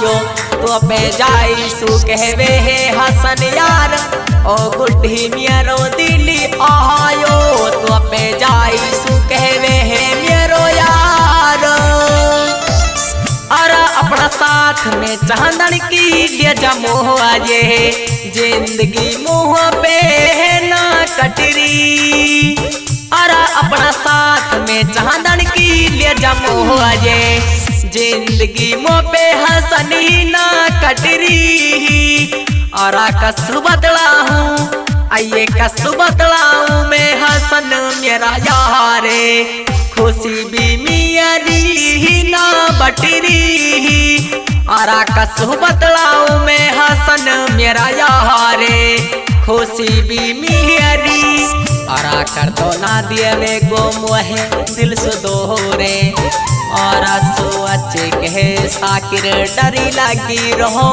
आयो तो पे जाई सु कहवे है हसन यार ओ गुड्ढी मेरो दिली आयो तो पे जाई सु कहवे है मेरो यार। अरे अपना साथ में चांदन की ले जा मोह आजे जिंदगी मुँह पे ना कटरी। अरे अपना साथ में चांदन की ले जा मोह आजे जिंदगी मुँह पे हंसनी ना कटरी। और कसु बदला हूँ आइए कसु बदला हूँ मैं हसन मेरा यारे खुशी भी मेरी ना बटरी। और कसु बदला हूँ मैं हसन मेरा यारे खुशी भी मेरी। और कर तो ना दिए वे गो मोहे दिल से दोहरे और सोच के साकिर डरी लगी रहो।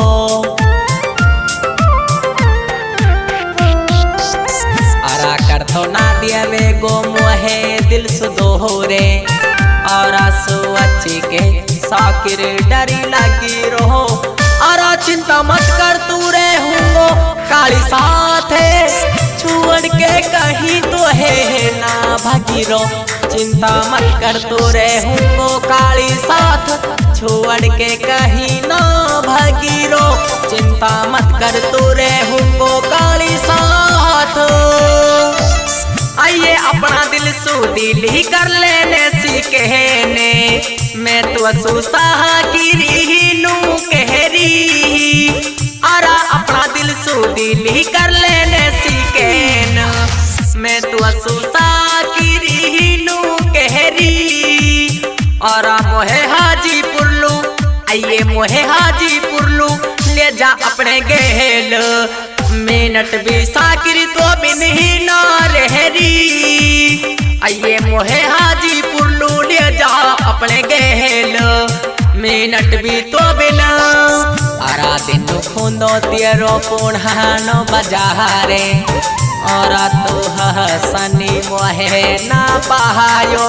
और कर तो ना दिए वे गो मोहे दिल से दोहरे और सोच के साकिर डरी लगी रहो। और चिंता मत कर तू रे हूँ काली साथ है छोड़ के कहीं तो है ना भागीरो। चिंता मत कर तू रे हूँ काली साथ छोड़ के कहीं ना भागीरो। चिंता मत कर तू रे हूँ काली साथ। आइए अपना दिल सु दिल ही कर लेने सीखे ने मैं तो सुसाहा की रीनू कहरी। अरा अपना दिल सु दिल ही कर लेने सीखे न मैं तो सुसा की रीनू कहरी। और मोहे हाजीपुर लू आइए मोहे हाजीपुर लू ले जा अपने गेल मिनट भी साकिर तो बिन ही ना रहरी। आइए मोहे हाजीपुर लू ले जा अपने गेल मिनट भी तो बिना। आरा दिन खूंदो तेरो पुढ़ानो बजारे और तो हसनी मोहे ना बहायो।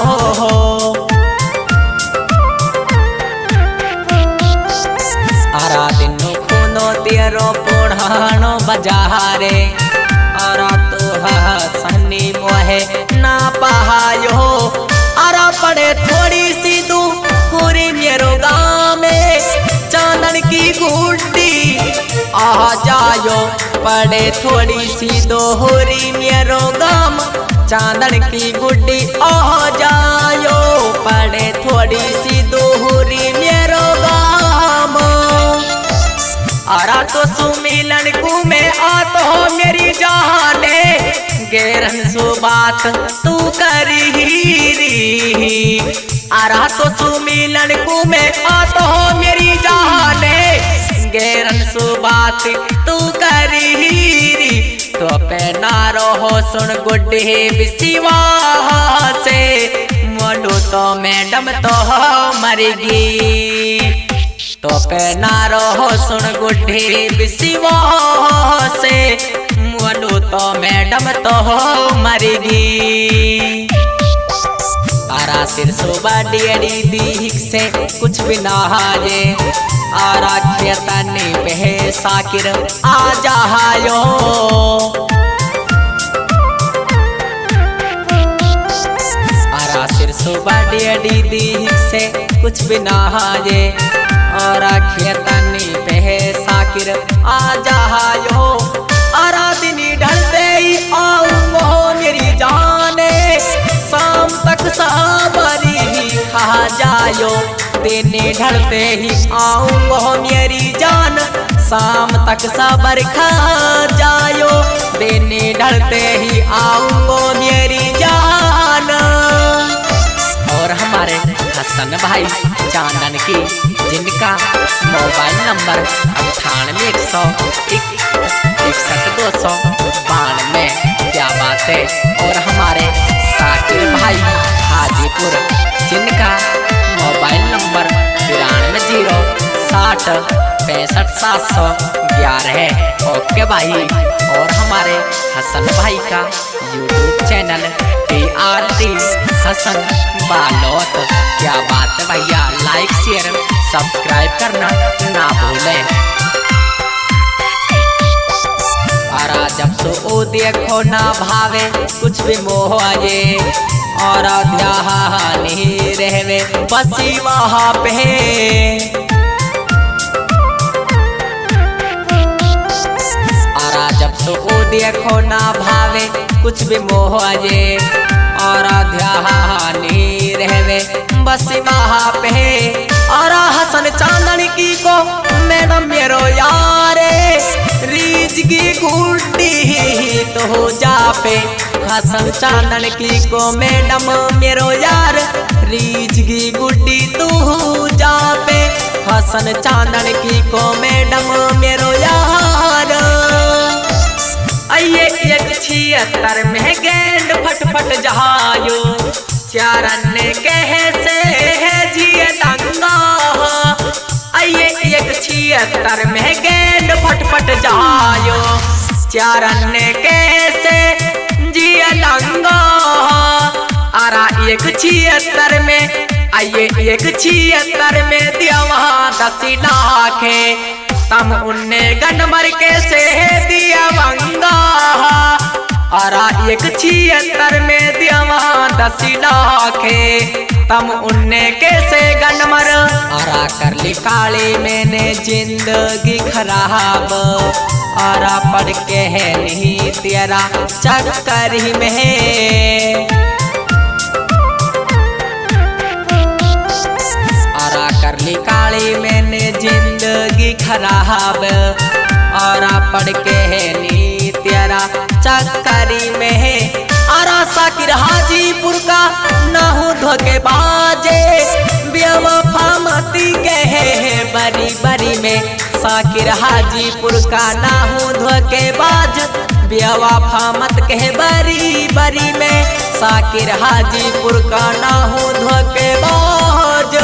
आरा दिन खूंदो तेरो पुढ़ानो बजारे और तो हसनी मोहे ना बहायो। आरा पड़े थोड़ी सी दूरी मेरो गाँव में चांदन की गुड्डी आ जायो पड़े थोड़ी सी दोहरी मेरो गाम चांदन की गुड्डी आ जायो पड़े थोड़ी सी दोहरी मेरो गाम। आरा तो सुमिलन को में आ तो मेरी जाने गेरन सु बात तू करी। आरा तो सुमिलन को में आ तो मेरी जाने गेरन सु बात तू करी। तो पे ना रहो सुन गुड्ढी बिसिवा से मोडू तो मैडम तो मरेगी। तो पे ना रहो सुन गुड्ढी बिसिवा से मोडू तो मैडम तो मरेगी। आरा सिर सुबह डियरी दी से कुछ भी ना हाजे आरा खेतनी पे साकिर आ जायो। आरा सिर सुबह डियरी दी से कुछ भी ना हाजे और खेतनी पे साकिर आ जायो। आरा दिन ढलते ही आऊंगो मेरी जाने शाम तक साबरी ही खा जायो। देने ढलते ही आऊंगो मेरी जान शाम तक सबर खा जायो। देने ढलते ही आऊंगो मेरी जान। और हमारे हसन भाई चांदन की जिनका मोबाइल नंबर 9861612292। क्या बात है। और हमारे साकिर भाई हाजीपुर जिनका मोबाइल नंबर 93 060 65,711। ओके भाई। और हमारे हसन भाई का YouTube channel TRT Hasan Balot. क्या बात है भैया, लाइक शेयर सब्सक्राइब करना ना भूलें। जब सो ओ देखो ना भावे कुछ भी मोह आए, और ध्यान ही रहवे बसी वहाँ पे। जब सो ओ देखो ना भावे कुछ भी मोह आए, और ध्यान ही रहवे बसी वहाँ पे। और हसन चांदन की को मैडम मेरो यारे, रीज की गुड्डी तो हो जा पे। हसन चांदन की को मैडम मेरो यार, रीज की गुड्डी तू हो जा पे। हसन चांदन की को मैडम मेरो यार। आइए 176 में गेंद फटफट जहायो, चारण ने कैसे जिए दंगा। आइए 176 में गेंद फटफट जहायो, चारण ने कैसे जिए दंगा। 176 में, आइए 176 में दिया 10 लाख, तम उन्ने गनमर कैसे दिया वंगा। 176 में दिया 10 लाख, तम उन्ने कैसे गनमर। कर ली काली मैंने जिंदगी खराब, पढ़ के है नहीं तेरा चक्कर ही में। कर ली काली मैंने जिंदगी खराब, पढ़ के है नी तेरा चक्करी में। साकिर हाजीपुर का ना हूँ धोखेबाजे, बेवफा मती कहे बरी बरी में। साकिर हाजीपुर का ना हूँ धोखेबाज, बेवफा मत कहे बरी बरी में। साकिर हाजीपुर का ना हूँ धोखेबाज।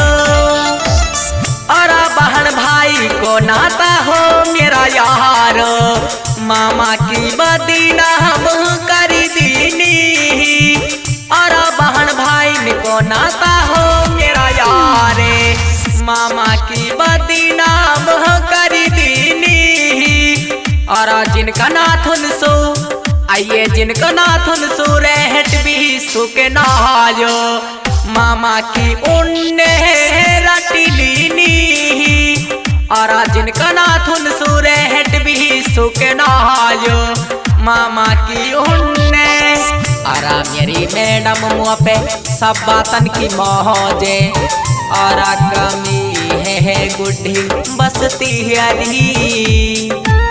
और बहन भाई को नाता हो मेरा यार, मामा की बदीना हम करी दीनी। और बहन भाई को नाता हो मेरा यार, मामा की बदीना हम करी दीनी। और जिनका नाथुन सो, आइए जिनका नाथुन सो रहट भी सुके नहायो, मामा की उन्ने रटी लीनी। और जिनका नाथुन सूरे हेट भी सुके नहायो, मामा की उन्ने। और मेरी मैडम मुँह पे सब बातन की मौजे, और कमी है गुड्डी बसती हरी।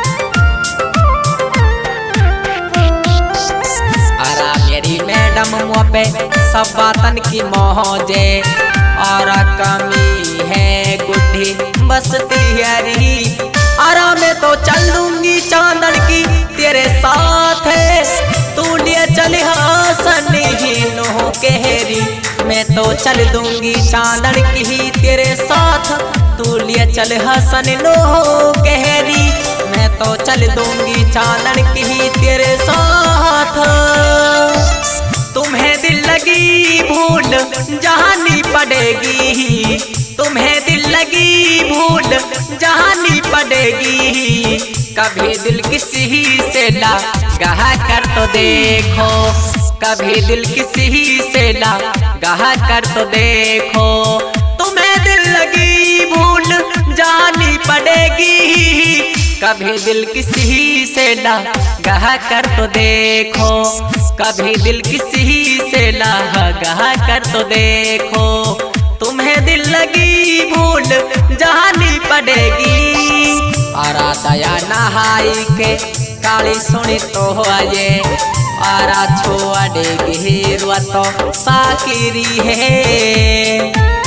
मेरी मैडम मुँह पे सब बातन की मौजे, और कमी है गुड्डी बसती हरी। और मैं तो चल दूंगी चांदन की तेरे साथ है, तू लिए चल हसन ही नो कहरी। मैं तो चल दूंगी चांदन की तेरे साथ, तू लिए चल हसन नो कहरी। मैं तो चल दूंगी चांदन की तेरे साथ। तुम्हें दिल लगी भूल जहानी पड़ेगी, तुम्हें दिल लगी भूल जहानी पड़ेगी। कभी दिल किसी से लगाह कर तो देखो, कभी दिल किसी से लगाह कर तो देखो। तुम्हें दिल लगी भूल जानी पड़ेगी, कभी दिल किसी से लगाह कर तो देखो। कभी दिल किसी से लगाह कर तो देखो। तुम्हें दिल लगी भूल जानी पड़ेगी। और दया नहाई के काली सुनी तो आये, और छोड़ेगी तो साकिरी है।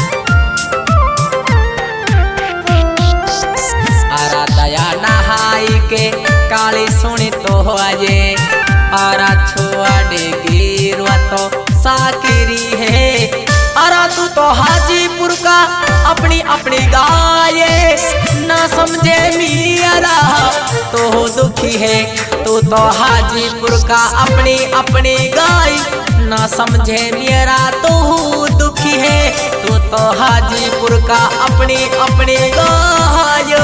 और दया नहाई के काली सुनी तो आये, और छोड़ेगी तो साकिरी है। और तू तो हाजीपुर हाजीपुर का अपनी अपनी गाय ना समझे मेरा तो दुखी है। तो हाजीपुर का अपनी अपनी गाय ना समझे मेरा तो दुखी है। तो हाजीपुर का अपनी अपनी गाय।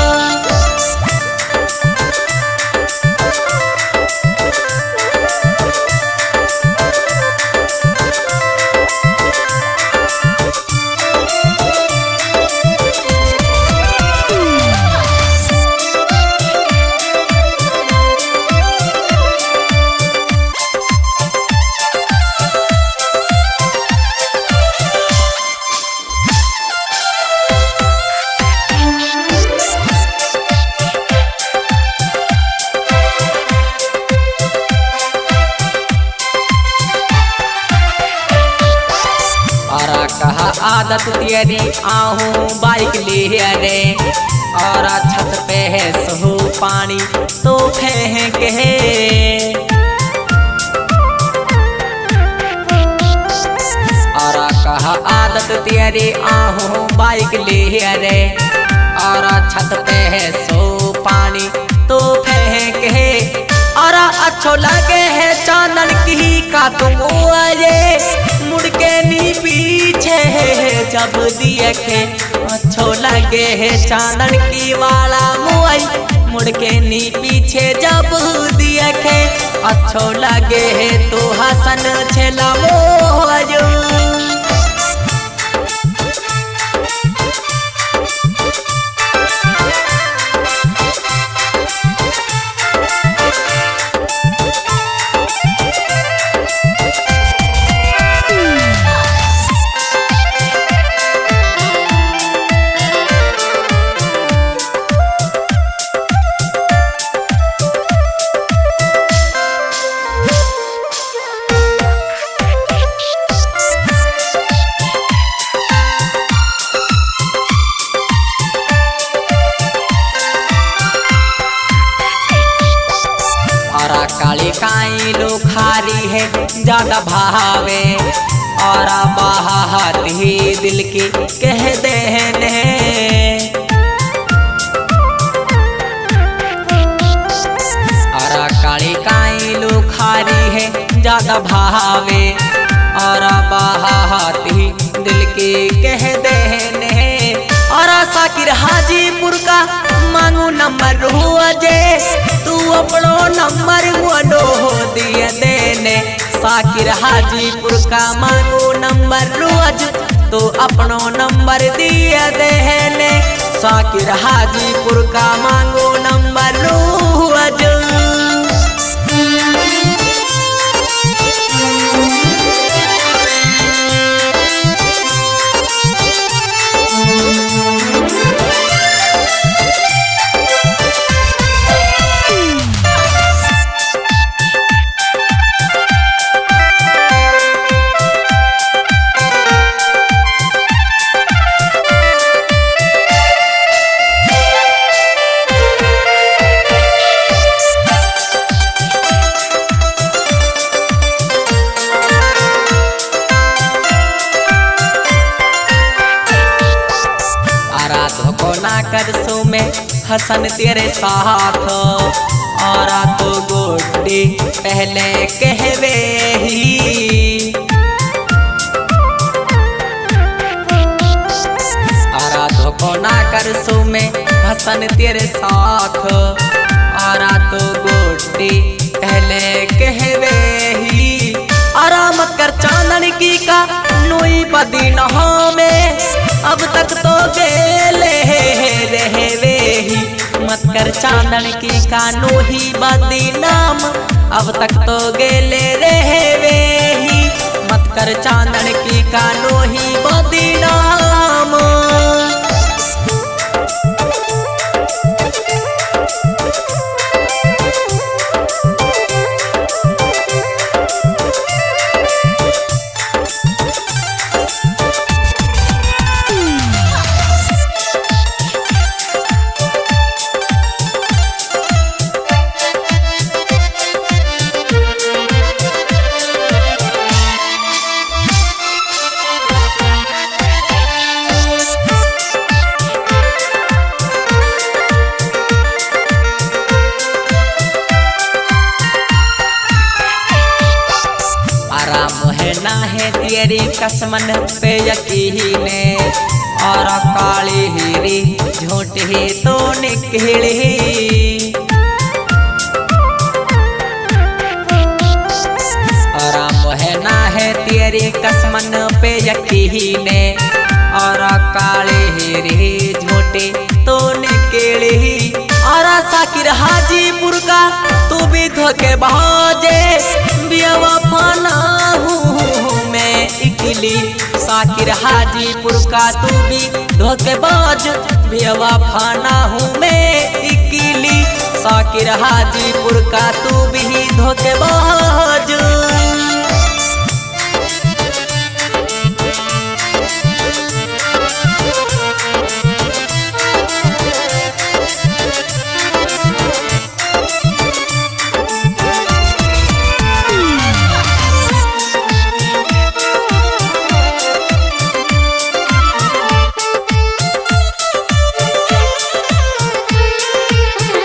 कहा आदत तेरी आहूं बाइक ले रे और छत पे है सहू पानी तो फेंक है। और कहा आदत तेरी आहूं बाइक ले रे और छत पे है सहू पानी तो फेंक है। और अच्छो लगे है चांदन की का तुम मुड़ के नी पीछे जब देखे अच्छो लगे है चांदन की वाला मुआई मुड़ के नी पीछे जब देखे अच्छो लगे है तो हसन छेला मोहजो। काली काई लो खारी है ज्यादा भावे और बाहर ही दिल की कह देने। और काली काई लो खारी है ज्यादा भावे और बाहर ही दिल की कह देने। और साकिर हाजीपुर का मांगू नंबर हुआ जे तू अपनो नंबर वडो दिया देने। साकिर हाजीपुर का मांगू नंबर रोज तो अपनो नंबर दिया देने। साकिर हाजीपुर का मांगू नंबर रोज। कर सो में हसन तेरे साथ और तो गोडी पहले कहवे ही। और तो ना कर सो में हसन तेरे साथ और तो गोडी पहले कहवे ही। आराम कर चांदन की का नोई बदी नहा में अब तक तो गेले रहवे ही। मत कर चांदन की कानो ही बदी नाम अब तक तो गेले रहवे ही। मत कर चांदन की कानो ही बदी नाम। कसमन पे यकीन और काले हीरे झूठे तो निकले। है तेरे कसमन पे यकीन और काले हीरे झूठे तो निकले। और साकिर हाजीपुर का तू भी धोखेबाजे बेवफा ना हूँ मैं अकेली। साकिर हाजीपुर का तू भी धोखेबाज बेवफा ना हूँ मैं अकेली। साकिर हाजीपुर का तू भी धोखेबाज।